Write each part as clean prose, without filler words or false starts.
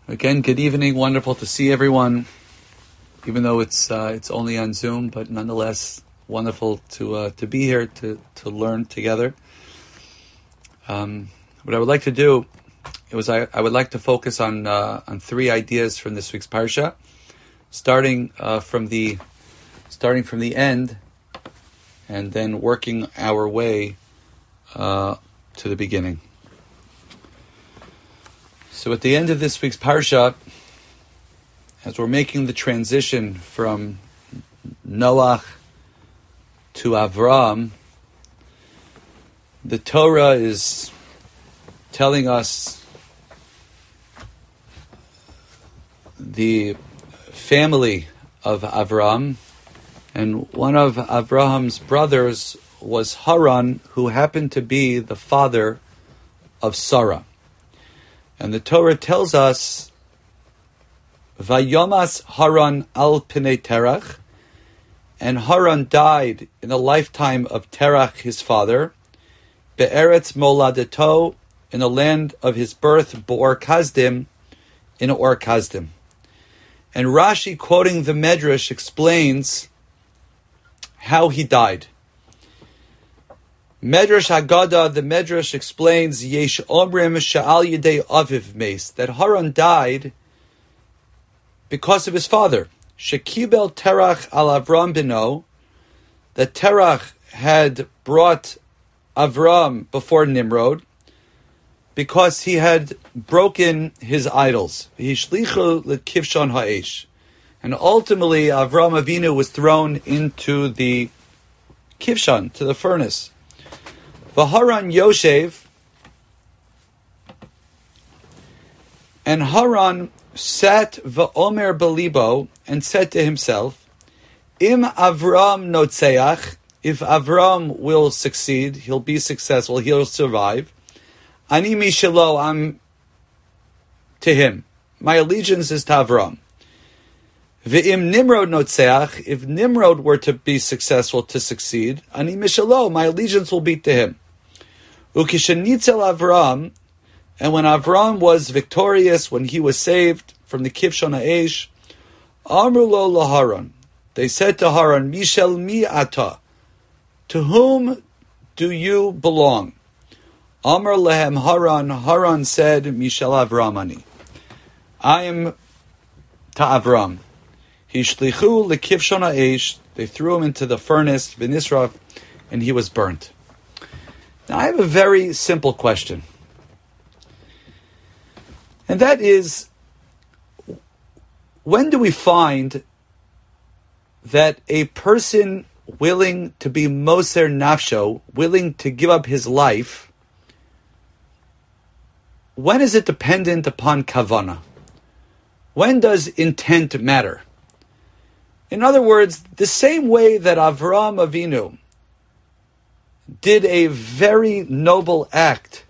Again, good evening. Wonderful to see everyone, even though it's only on Zoom, but nonetheless wonderful to be here to learn together. What I would like to do is I would like to focus on three ideas from this week's parsha, starting from the end, and then working our way to the beginning. So at the end of this week's parsha, as we're making the transition from Noach to Avram, the Torah is telling us the family of Avram, and one of Avraham's brothers was Haran, who happened to be the father of Sarah. And the Torah tells us, Vayomas Haran al Pnei Terach, and Haran died in the lifetime of Terach, his father, Be'eretz Moladeto, in the land of his birth, Be'or Kasdim, in Or Kasdim. And Rashi, quoting the Medrash, explains how he died. Medrash Haggadah, the Medrash explains, Yesh Omrim Sha'al Yedei Aviv Meis, that Haran died because of his father. Shekibel Terach al Avram Bino, that Terach had brought Avram before Nimrod because he had broken his idols. V'hishlichu lekivshon ha'esh. And ultimately Avram Avinu was thrown into the kivshon, to the furnace. V'Haran Yoshev, and Haran sat v'omer belibo, and said to himself, Im Avram notzeach, if Avram will succeed, he'll be successful, he'll survive. Ani mishelo, I'm to him. My allegiance is to Avram. V'im Nimrod notzeach, if Nimrod were to be successful, to succeed, Ani mishelo, my allegiance will be to him. Ukishenitzel Avram, and when Avram was victorious, when he was saved from the Kivshon Ha'esh, Amru lo laharon, they said to Haran, Mishel mi ata, to whom do you belong? Amar lehem Haran, Haran said, Mishel Avramani, I am to Avram. Hishlichu lekivshon ha'esh, they threw him into the furnace, v'nisraf, and he was burnt. Now I have a very simple question. And that is, when do we find that a person willing to be moser nafsho, willing to give up his life, when is it dependent upon kavana? When does intent matter? In other words, the same way that Avram Avinu did a very noble act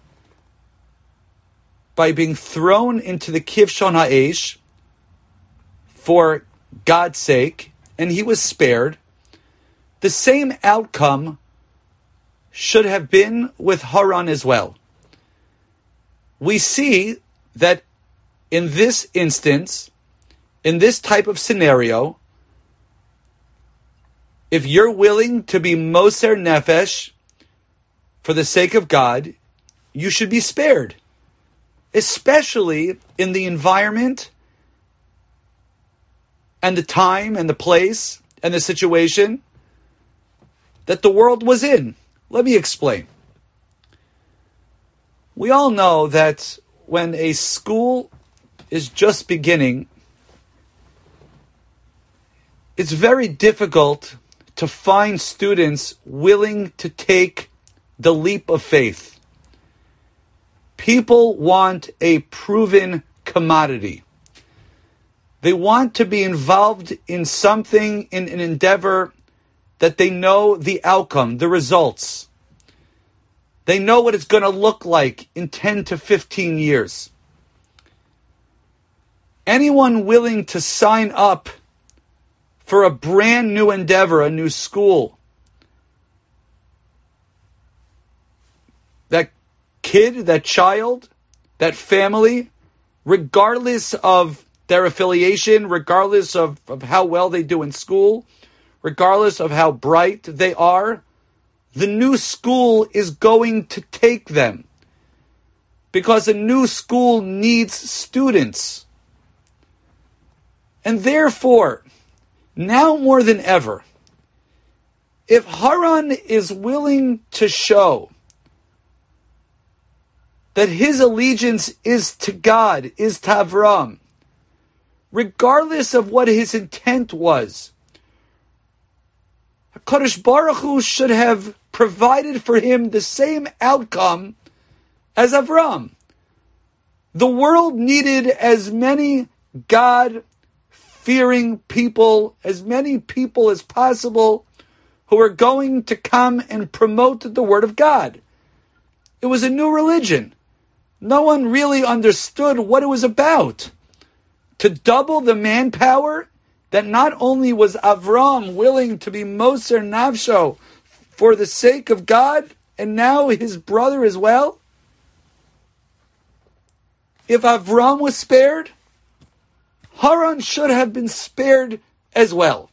by being thrown into the Kivshon Ha'esh for God's sake, and he was spared, the same outcome should have been with Haran as well. We see that in this instance, in this type of scenario, if you're willing to be moser nefesh for the sake of God, you should be spared, especially in the environment and the time and the place and the situation that the world was in. Let me explain. We all know that when a school is just beginning, it's very difficult to find students willing to take the leap of faith. People want a proven commodity. They want to be involved in something, in an endeavor that they know the outcome, the results. They know what it's going to look like in 10 to 15 years. Anyone willing to sign up for a brand new endeavor, a new school, that kid, that child, that family regardless of their affiliation, regardless of how well they do in school, regardless of how bright they are, the new school is going to take them. Because a new school needs students. And therefore, now more than ever, if Haran is willing to show that his allegiance is to God, is to Avram, regardless of what his intent was, HaKadosh Baruch Hu should have provided for him the same outcome as Avram. The world needed as many God-fearing people, as many people as possible, who were going to come and promote the word of God. It was a new religion. No one really understood what it was about. To double the manpower, that not only was Avram willing to be Moser Navsho for the sake of God, and now his brother as well. If Avram was spared, Haran should have been spared as well.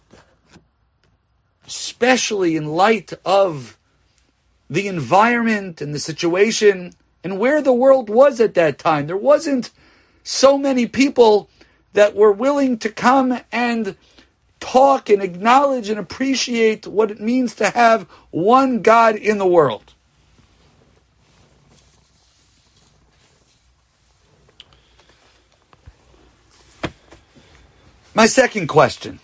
Especially in light of the environment and the situation and where the world was at that time. There wasn't so many people that were willing to come and talk and acknowledge and appreciate what it means to have one God in the world. My second question.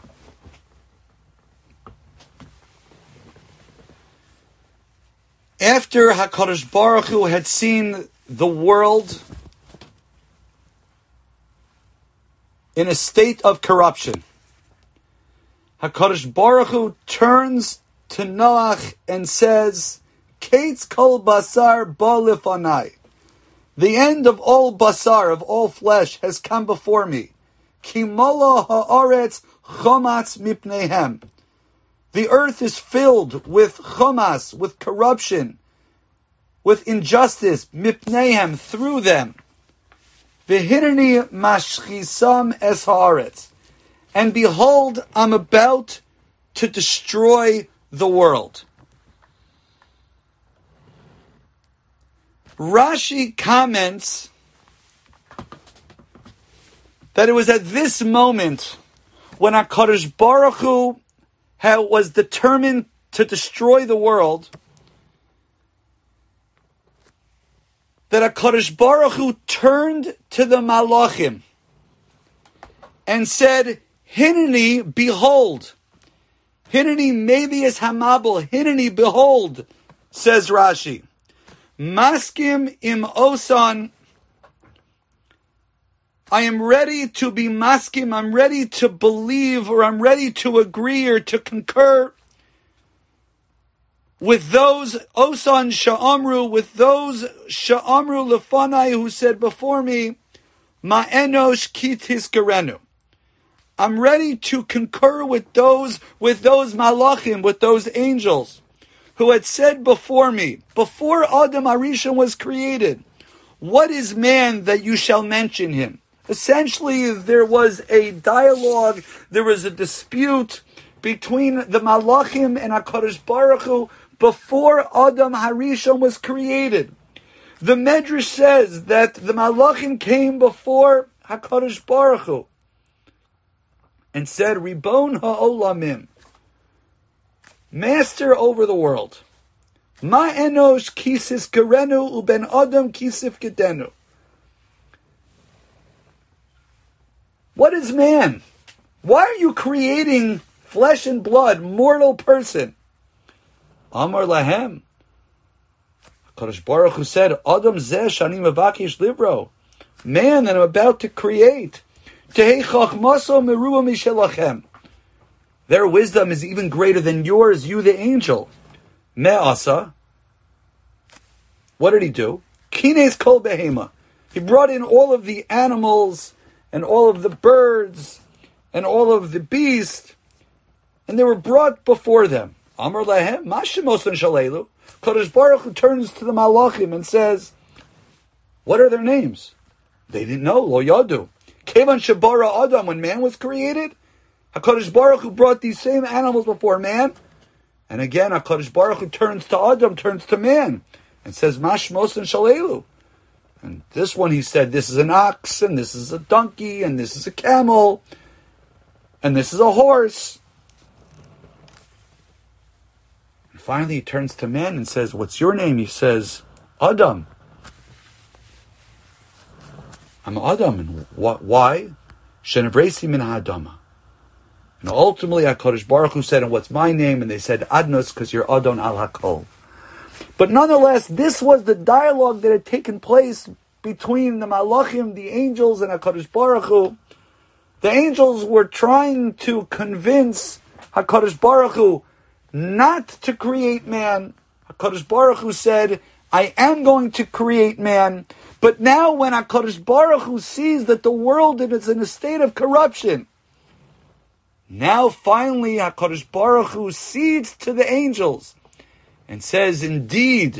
After HaKadosh Baruch Hu had seen the world in a state of corruption, HaKadosh Baruch Hu turns to Noach and says, Kates kol basar ba lifanai. The end of all basar, of all flesh, has come before me. Ki molo haaretz chomatz mipneihem. The earth is filled with chomas, with corruption, with injustice, mipneihem, through them. V'hineni mashchisam es haaretz. And behold, I'm about to destroy the world. Rashi comments that it was at this moment when HaKadosh Baruch Hu was determined to destroy the world, that HaKadosh Baruch Hu turned to the Malachim and said, Hineni, behold. Hineni, maybe as Hamabel. Hineni, behold, says Rashi. Maskim im osan. I am ready to be maskim. I'm ready to believe, or I'm ready to agree or to concur with those osan sha'amru, with those sha'amru lefanai who said before me, ma'enosh kitis gerenu. I'm ready to concur with those malachim, with those angels who had said before me, before Adam Arishon was created, what is man that you shall mention him? Essentially, there was a dialogue, there was a dispute between the malachim and HaKadosh Baruch Hu before Adam Harishon was created. The Medrash says that the malachim came before HaKadosh Baruch Hu and said, Ribon ha'olamim, Master over the world. Ma enosh kisis gerenu uben adam kisif gedenu. What is man? Why are you creating flesh and blood, mortal person? Amar lahem. HaKadosh Baruch Hu said, Adam zeh shani mevakish livro. Man that I'm about to create. Tehei chachmaso meruah mishelachem. Their wisdom is even greater than yours, you the angel. Me'asa. What did he do? Kines kol behema. He brought in all of the animals and all of the birds and all of the beasts, and they were brought before them. Amar lahem, mashimosan shalelu. Kadosh Baruch Hu turns to the malachim and says, what are their names? They didn't know, lo yadu. Kevan Shabara Adam, when man was created, HaKadosh Baruch Hu brought these same animals before man. And again, HaKadosh Baruch Hu turns to Adam, turns to man, and says, Mashmos and Shalelu. And this one he said, this is an ox, and this is a donkey, and this is a camel, and this is a horse. And finally he turns to man and says, what's your name? He says, Adam. I'm Adam. And why? Shenebresi min ha'adama. And ultimately HaKadosh Baruch Hu said, and what's my name? And they said, Adnos, because you're Adon al HaKol. But nonetheless, this was the dialogue that had taken place between the Malachim, the angels, and HaKadosh Baruch Hu. The angels were trying to convince HaKadosh Baruch Hu not to create man. HaKadosh Baruch Hu said, I am going to create man. But now when HaKadosh Baruch Hu sees that the world is in a state of corruption, now finally HaKadosh Baruch Hu cedes to the angels and says, indeed,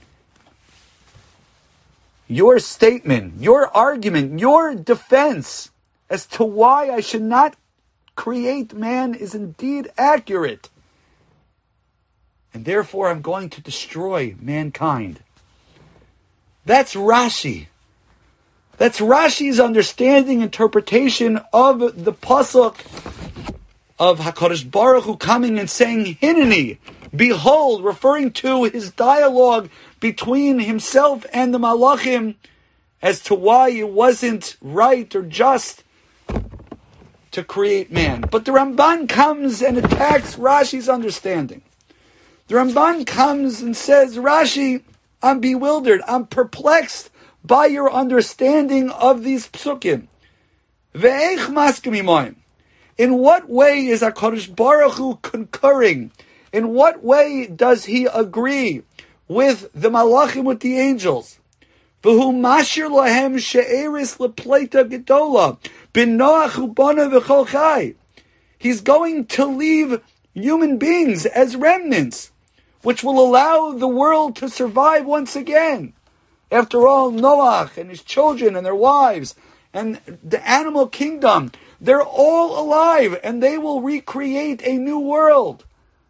your statement, your argument, your defense as to why I should not create man is indeed accurate. And therefore I'm going to destroy mankind. That's Rashi. That's Rashi's understanding, interpretation of the pasuk of HaKadosh Baruch Hu coming and saying, Hineni, behold, referring to his dialogue between himself and the Malachim as to why it wasn't right or just to create man. But the Ramban comes and attacks Rashi's understanding. The Ramban comes and says, Rashi, I'm bewildered, I'm perplexed by your understanding of these psukim. Ve'ech maskim imoim. In what way is HaKadosh Baruch Hu concurring? In what way does he agree with the Malachim, with the angels? V'hu mashir lahem she'eris lepleita gedola b'noach ubana v'chol chai. He's going to leave human beings as remnants, which will allow the world to survive once again. After all, Noach and his children and their wives and the animal kingdom, they're all alive and they will recreate a new world.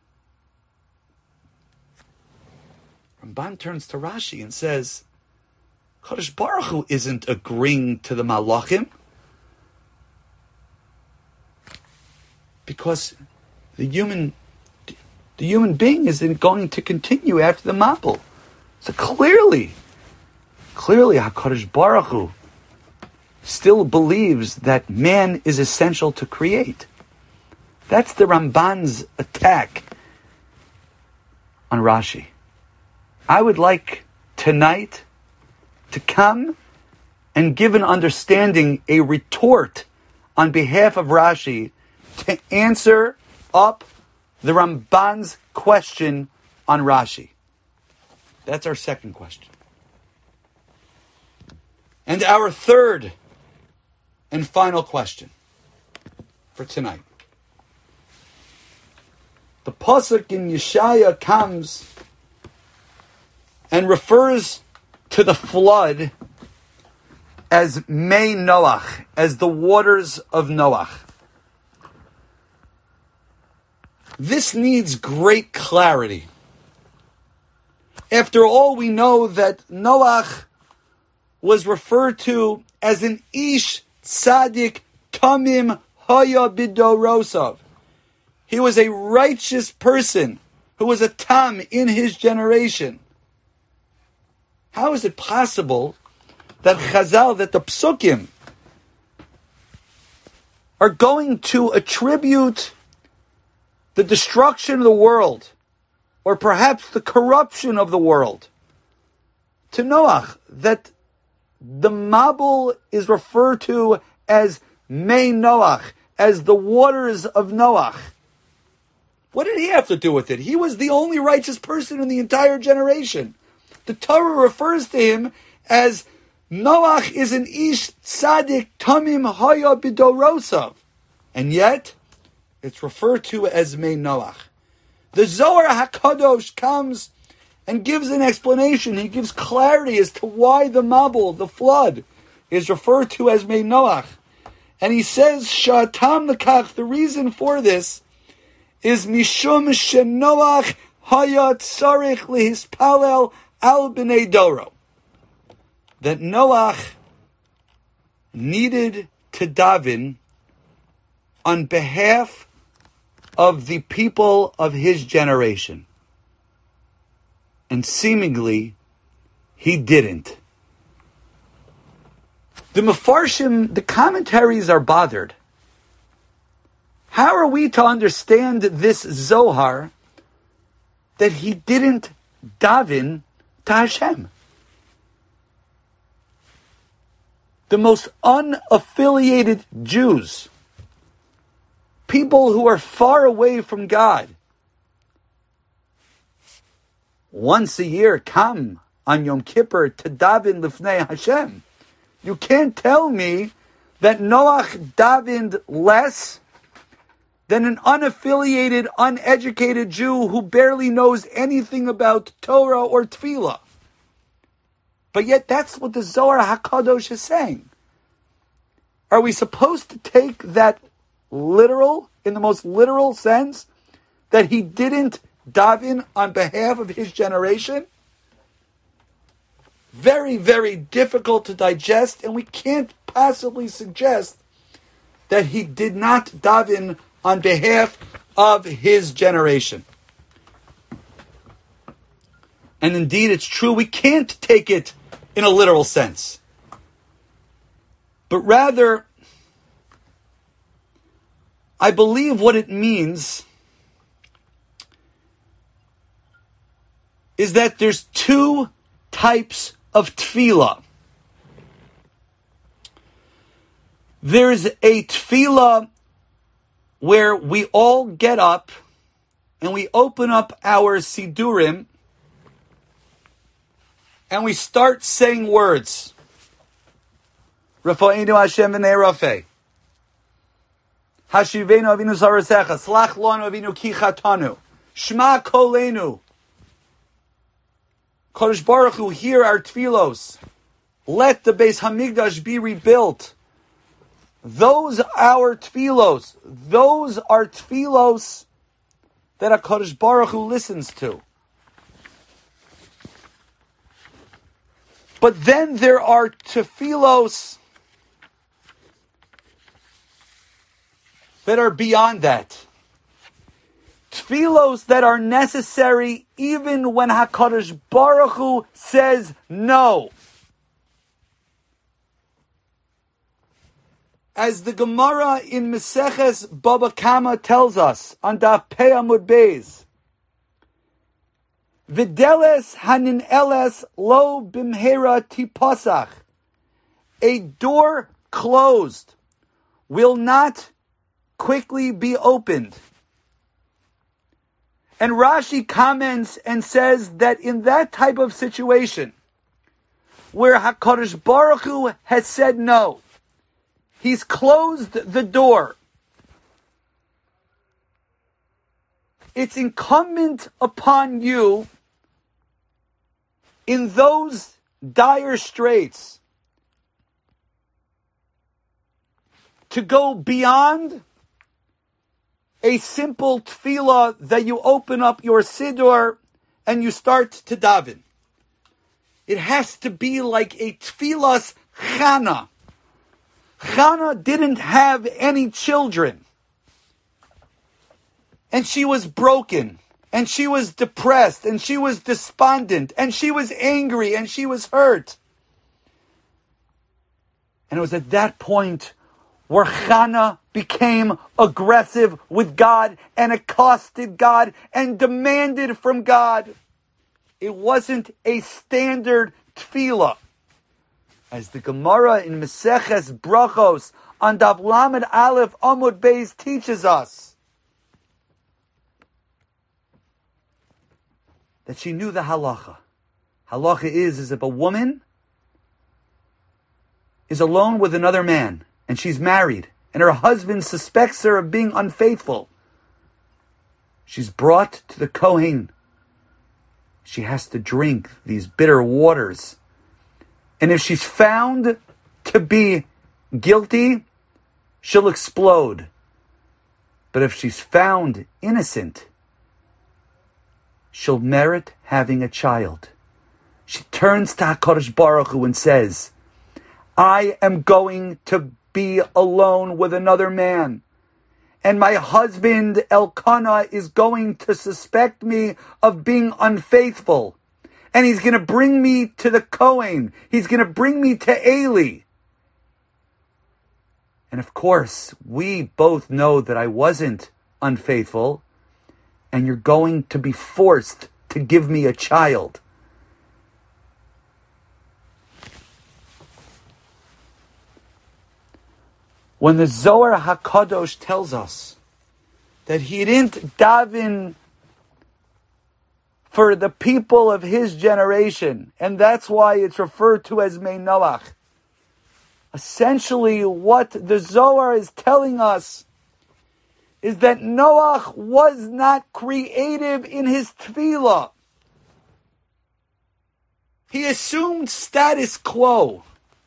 Ramban turns to Rashi and says, Kadosh Baruch Hu isn't agreeing to the Malachim because the human being isn't going to continue after the Mapel. So clearly HaKadosh Baruch Hu still believes that man is essential to create. That's the Ramban's attack on Rashi. I would like tonight to come and give an understanding, a retort on behalf of Rashi to answer up the Ramban's question on Rashi. That's our second question. And our third and final question for tonight. The pasuk in Yeshaya comes and refers to the flood as Mei Noach, as the waters of Noach. This needs great clarity. After all, we know that Noach was referred to as an Ish Tzadik Tamim Haya Bidorosav. He was a righteous person who was a Tam in his generation. How is it possible that Chazal, that the Psukim, are going to attribute the destruction of the world, or perhaps the corruption of the world, to Noach, that the Mabul is referred to as Mei Noach, as the waters of Noach? What did he have to do with it? He was the only righteous person in the entire generation. The Torah refers to him as Noach is an Ish Tzadik Tamim Haya Bidorosav. And yet, it's referred to as Mei Noach. The Zohar HaKadosh comes and gives an explanation. He gives clarity as to why the Mabul, the flood, is referred to as Mei Noach. And he says, Sha'atam Lekach, the reason for this is Mishum Shenoach Hayat Sarich Lihispalel Al B'nei Doro. That Noach needed to daven on behalf of the people of his generation. And seemingly, he didn't. The Mefarshim, the commentaries are bothered. How are we to understand this Zohar that he didn't daven to Hashem? The most unaffiliated Jews, people who are far away from God, once a year come on Yom Kippur to daven lifnei Hashem. You can't tell me that Noach davened less than an unaffiliated, uneducated Jew who barely knows anything about Torah or Tefillah. But yet that's what the Zohar HaKadosh is saying. Are we supposed to take that literal, in the most literal sense, that he didn't daven on behalf of his generation? Very, very difficult to digest, and we can't possibly suggest that he did not daven on behalf of his generation. And indeed, it's true, we can't take it in a literal sense. But rather, I believe what it means is that there's two types of tefillah. There's a tefillah where we all get up and we open up our sidurim and we start saying words. Rafa'inu Hashem v'nei Rafeh. Hashivenu avinu zarasecha. Slach lanu avinu ki chatanu. Shma kolenu. Kodesh Baruch Hu, hear our tefillos. Let the Beis Hamikdash be rebuilt. Those are tefillos. Those are tefillos that HaKadosh Baruch Hu listens to. But then there are tefillos that are beyond that. Tefillos that are necessary even when HaKadosh Baruch Hu says no. As the Gemara in Meseches Baba Kama tells us on Daf Pei Amud Beis, Videles hanin eles lo bimhera tipasach. A door closed will not quickly be opened. And Rashi comments and says that in that type of situation, where HaKadosh Baruch Hu has said no, he's closed the door, it's incumbent upon you in those dire straits to go beyond a simple tefillah that you open up your siddur and you start to daven. It has to be like a tefillah's Chana. Chana didn't have any children. And she was broken. And she was depressed. And she was despondent. And she was angry. And she was hurt. And it was at that point where Chana became aggressive with God and accosted God and demanded from God. It wasn't a standard tefillah. As the Gemara in Meseches Brachos on Daf Lamed Aleph Amud Beis teaches us, that she knew the halacha. Halacha is if a woman is alone with another man and she's married and her husband suspects her of being unfaithful, she's brought to the Kohen. She has to drink these bitter waters. And if she's found to to be guilty, she'll explode. But if she's found innocent, she'll merit having a child. She turns to HaKadosh Baruch Hu and says, I am going to be alone with another man, and my husband Elkanah is going to suspect me of being unfaithful, and he's going to bring me to the Kohen. He's going to bring me to Eli. And of course, we both know that I wasn't unfaithful, and you're going to be forced to give me a child. When the Zohar HaKadosh tells us that he didn't daven for the people of his generation, and that's why it's referred to as Mei Noach, essentially what the Zohar is telling us is that Noach was not creative in his tefillah. He assumed status quo.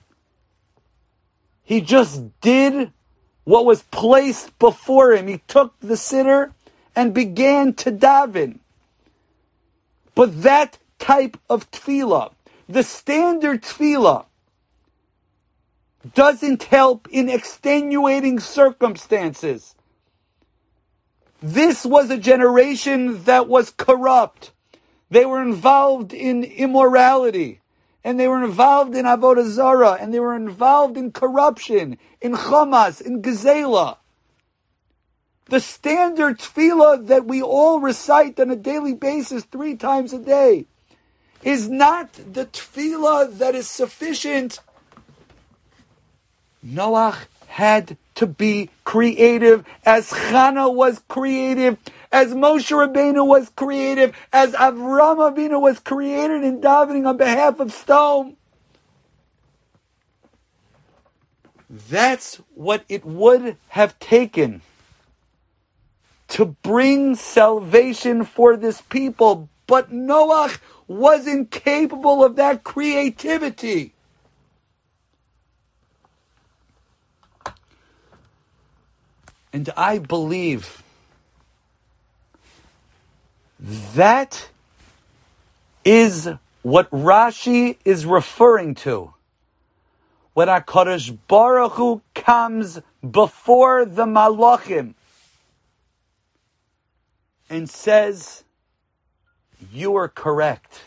He just did what was placed before him. He took the siddur and began to daven. But that type of tefillah, the standard tefillah, doesn't help in extenuating circumstances. This was a generation that was corrupt. They were involved in immorality, and they were involved in avodah zarah, and they were involved in corruption, in chamas, in gezela. The standard tefillah that we all recite on a daily basis 3 times a day is not the tefillah that is sufficient. Noach had to be creative, as Chana was creative, as Moshe Rabbeinu was creative, as Avram Avinu was created in davening on behalf of Stone. That's what it would have taken to bring salvation for this people. But Noach wasn't capable of that creativity. And I believe that is what Rashi is referring to when HaKadosh Baruch Hu comes before the Malachim and says, you are correct.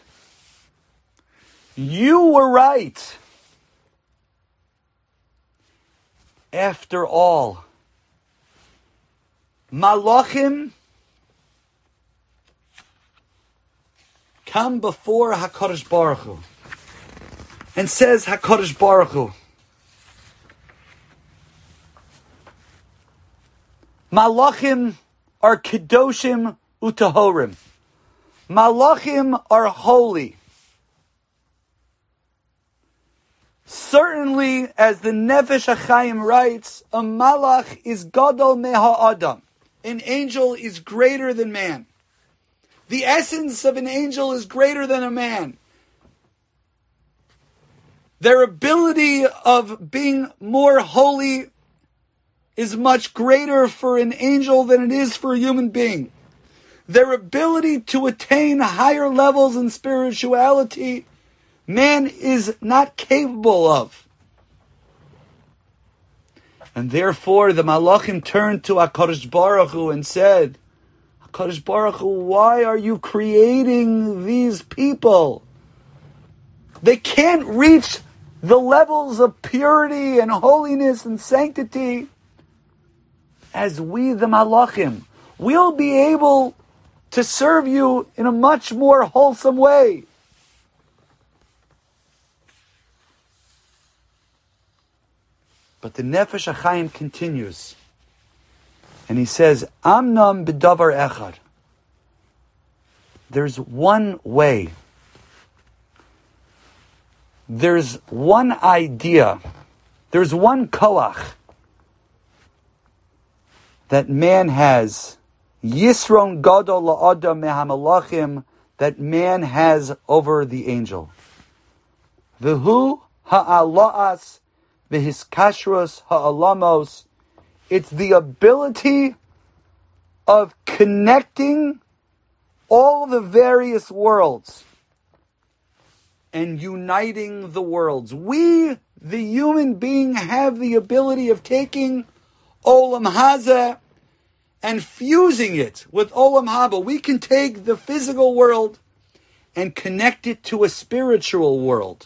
You were right. After all, Malachim come before HaKadosh Baruch Hu and says HaKadosh Baruch Hu, Malachim are Kedoshim Utahorim. Malachim are holy. Certainly, as the Nefesh HaChaim writes, a malach is gadol meha adam. An angel is greater than man. The essence of an angel is greater than a man. Their ability of being more holy is much greater for an angel than it is for a human being. Their ability to attain higher levels in spirituality, man is not capable of. And therefore the Malachim turned to HaKadosh Baruch Hu and said, HaKadosh Baruch Hu, why are you creating these people? They can't reach the levels of purity and holiness and sanctity as we, the Malachim. We'll be able to serve you in a much more wholesome way. But the Nefesh HaChaim continues, and he says, Amnam b'davar echad. There's one way. There's one idea. There's one koach that man has. Yisron gadol la'adam mehamalachim, that man has over the angel. V'hu ha'ala'as v'hiskashros ha'alamos. It's the ability of connecting all the various worlds and uniting the worlds. We, the human being, have the ability of taking Olam Hazeh and fusing it with Olam Haba. We can take the physical world and connect it to a spiritual world.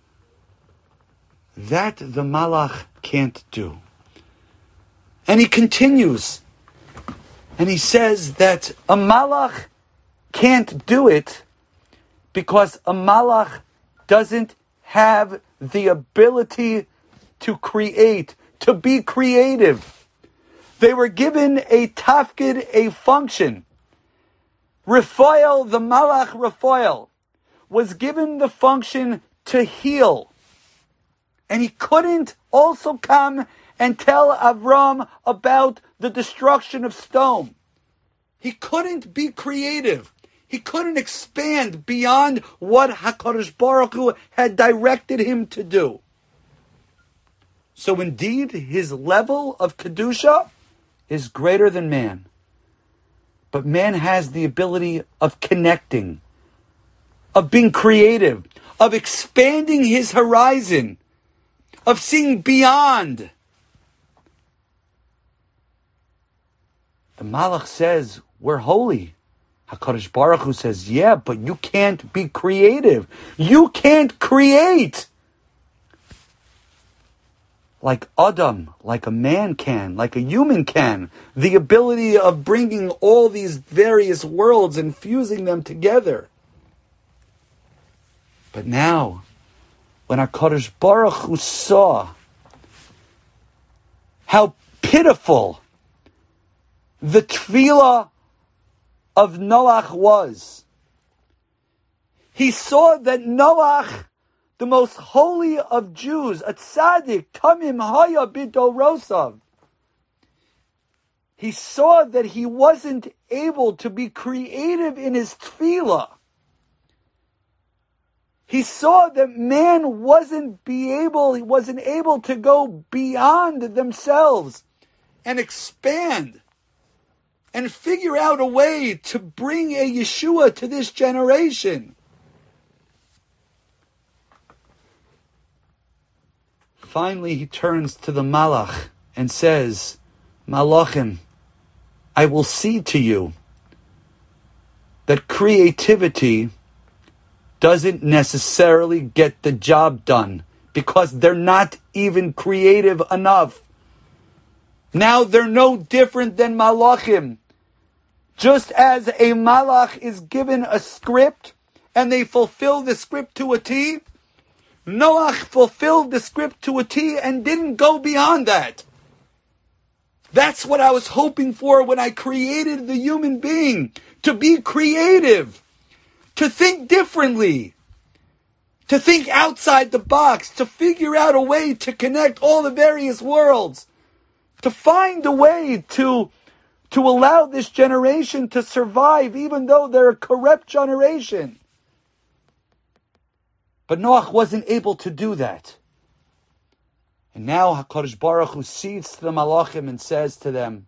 That the Malach can't do. And he continues, and he says that a Malach can't do it because a Malach doesn't have the ability to create, to be creative. They were given a tafkid, a function. Raphael, the Malach Raphael, was given the function to heal. And he couldn't also come and tell Avram about the destruction of stone. He couldn't be creative. He couldn't expand beyond what HaKadosh Baruch Hu had directed him to do. So indeed, his level of Kedusha is greater than man. But man has the ability of connecting, of being creative, of expanding his horizon, of seeing beyond. The Malach says, we're holy. HaKadosh Baruch Hu says, yeah, but you can't be creative. You can't create. Like Adam, like a man can, like a human can. The ability of bringing all these various worlds and fusing them together. But now, when HaKadosh Baruch Hu saw how pitiful the tefillah of Noach was, he saw that Noach, the most holy of Jews, a tzaddik, tamim haya b'dorosav, he saw that he wasn't able to be creative in his tefillah. He saw that man wasn't able to go beyond themselves and expand and figure out a way to bring a Yeshua to this generation. Finally, he turns to the Malach and says, Malachim, I will see to you that creativity doesn't necessarily get the job done because they're not even creative enough. Now they're no different than Malachim. Just as a Malach is given a script and they fulfill the script to a T, Noach fulfilled the script to a T and didn't go beyond that. That's what I was hoping for when I created the human being. To be creative. To think differently. To think outside the box. To figure out a way to connect all the various worlds. To find a way to allow this generation to survive even though they're a corrupt generation. But Noach wasn't able to do that. And now HaKadosh Baruch Hu sees to the Malachim and says to them,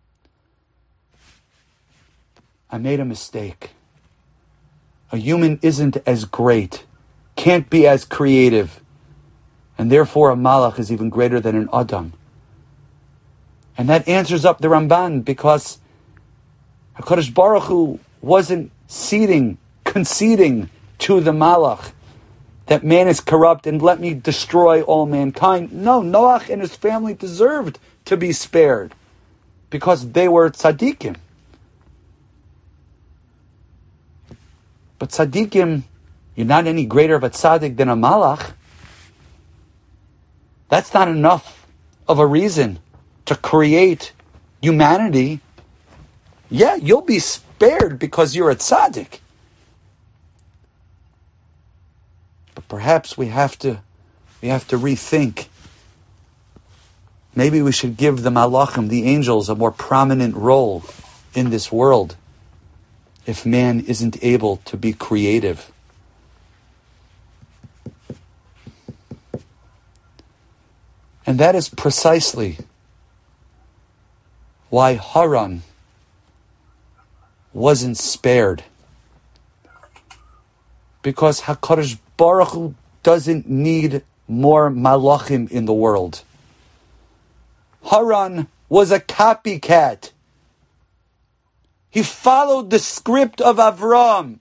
I made a mistake. A human isn't as great, can't be as creative, and therefore a Malach is even greater than an Adam. And that answers up the Ramban because HaKadosh Baruch Hu wasn't conceding to the Malach that man is corrupt and let me destroy all mankind. No, Noach and his family deserved to be spared because they were tzaddikim. But tzaddikim, you're not any greater of a tzaddik than a malach. That's not enough of a reason to create humanity. Yeah, you'll be spared because you're a tzaddik. But perhaps we have to rethink. Maybe we should give the malachim, the angels, a more prominent role in this world if man isn't able to be creative. And that is precisely why Haran wasn't spared. Because HaKadosh Baruch Hu doesn't need more malachim in the world. Haran was a copycat. He followed the script of Avram.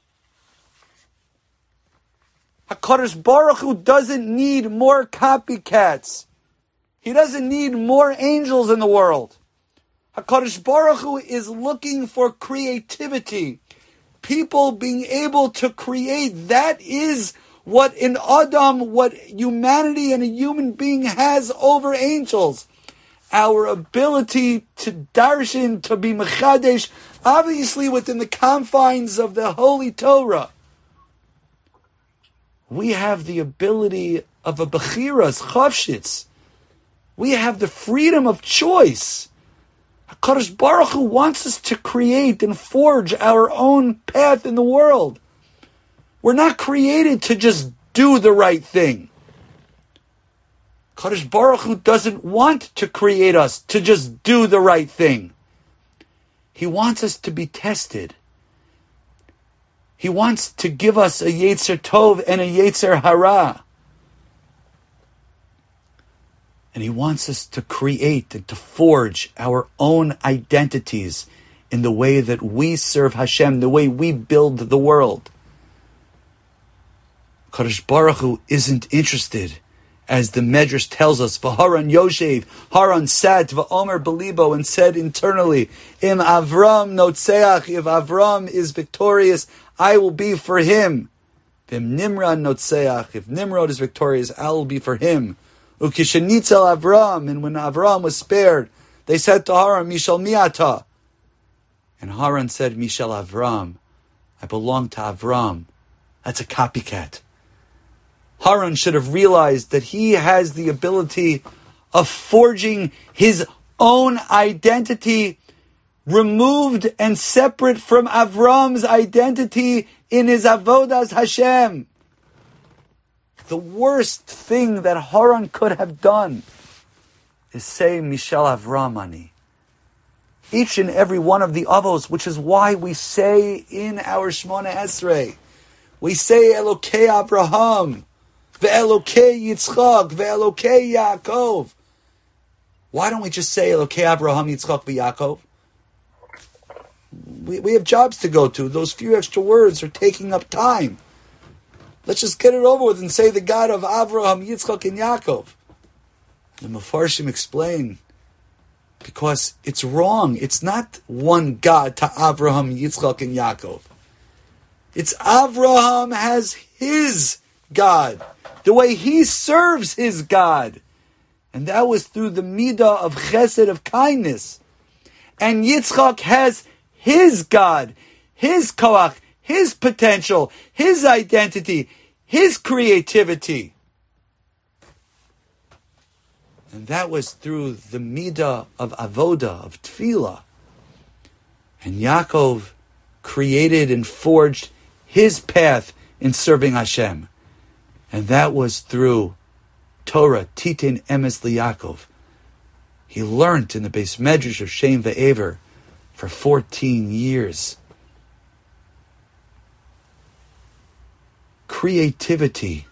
HaKadosh Baruch Hu doesn't need more copycats. He doesn't need more angels in the world. HaKadosh Baruch Hu is looking for creativity. People being able to create. That is what an Adam, what humanity and a human being has over angels. Our ability to darshan, to be mechadesh, obviously within the confines of the Holy Torah. We have the ability of a bechiras, chavshitz. We have the freedom of choice. HaKadosh Baruch Hu wants us to create and forge our own path in the world. We're not created to just do the right thing. HaKadosh Baruch Hu doesn't want to create us to just do the right thing. He wants us to be tested. He wants to give us a Yetzer Tov and a Yetzer Hara. And He wants us to create and to forge our own identities in the way that we serve Hashem, the way we build the world. Kadosh Baruch Hu isn't interested, as the Medrash tells us, V'Haran Yoshev, Haran sat, V'Omer Belibo, and said internally, Im Avram Notseach, if Avram is victorious, I will be for him. V'Im Nimrod Notseach, if Nimrod is victorious, I will be for him. Ukishenitzel Avram, and when Avram was spared, they said to Haran, Mishal Miata. And Haran said, Mishal Avram, I belong to Avram. That's a copycat. Haran should have realized that he has the ability of forging his own identity, removed and separate from Avram's identity in his avodas Hashem. The worst thing that Haran could have done is say, Mishal Avram ani. Each and every one of the avos, which is why we say in our Shemona Esrei, we say Elokei Abraham, Ve'elokei Yitzchak, Ve'elokei Yaakov. Why don't we just say Elokei Abraham, Yitzchak, Ve'Yaakov? We have jobs to go to. Those few extra words are taking up time. Let's just get it over with and say the God of Abraham, Yitzchak, and Yaakov. The Mefarshim explain, because it's wrong. It's not one God to Abraham, Yitzchak, and Yaakov. It's Abraham has his God, the way he serves his God. And that was through the midah of chesed, of kindness. And Yitzchak has his God, his koach, his potential, his identity, his creativity. And that was through the midah of avoda, of tefillah. And Yaakov created and forged his path in serving Hashem. And that was through Torah, Titin Emes LiYaakov. He learned in the Beis Medrash of Shem Ve'ever for 14 years. Creativity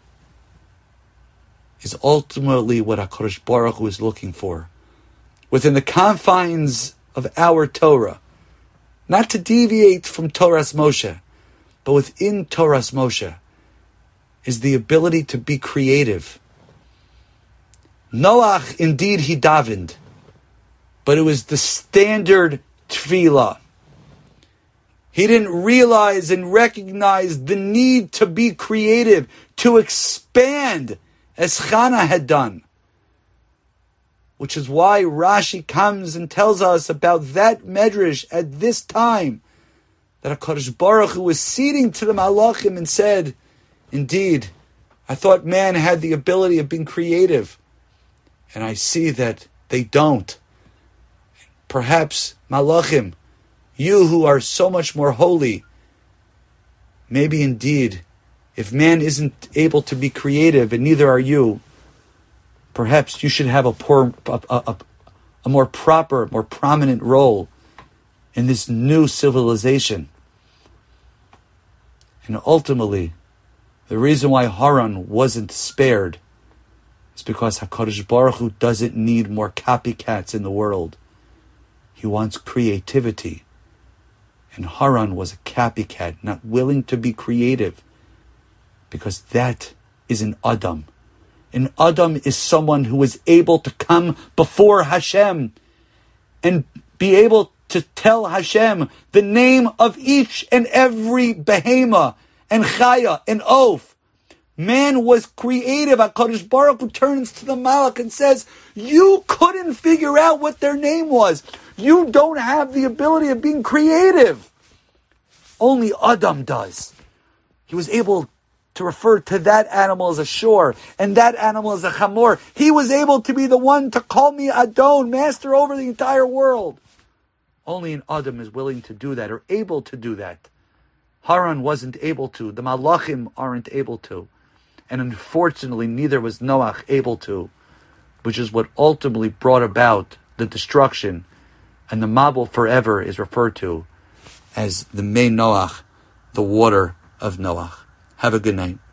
is ultimately what HaKadosh Baruch Hu is looking for. Within the confines of our Torah. Not to deviate from Torah's Moshe, but within Torah's Moshe is the ability to be creative. Noach, indeed, he davened, but it was the standard tefillah. He didn't realize and recognize the need to be creative, to expand, as Chana had done. Which is why Rashi comes and tells us about that medrash at this time, that HaKadosh Baruch Hu was ceding to the Malachim and said, indeed, I thought man had the ability of being creative, and I see that they don't. Perhaps, Malachim, you who are so much more holy, maybe indeed, if man isn't able to be creative, and neither are you, Perhaps you should have a more proper, more prominent role in this new civilization. And ultimately, the reason why Haran wasn't spared is because HaKadosh Baruch Hu doesn't need more copycats in the world. He wants creativity. And Haran was a copycat, not willing to be creative, because that is an Adam. An Adam is someone who is able to come before Hashem and be able to tell Hashem the name of each and every behema and chaya and oaf. Man was creative. HaKadosh Baruch Hu turns to the Malach and says, you couldn't figure out what their name was. You don't have the ability of being creative. Only Adam does. He was able to refer to that animal as a shor and that animal as a chamor. He was able to be the one to call me Adon, master over the entire world. Only an Adam is willing to do that or able to do that. Haran wasn't able to. The Malachim aren't able to. And unfortunately, neither was Noach able to, which is what ultimately brought about the destruction. And the Mabul forever is referred to as the Mei Noach, the water of Noach. Have a good night.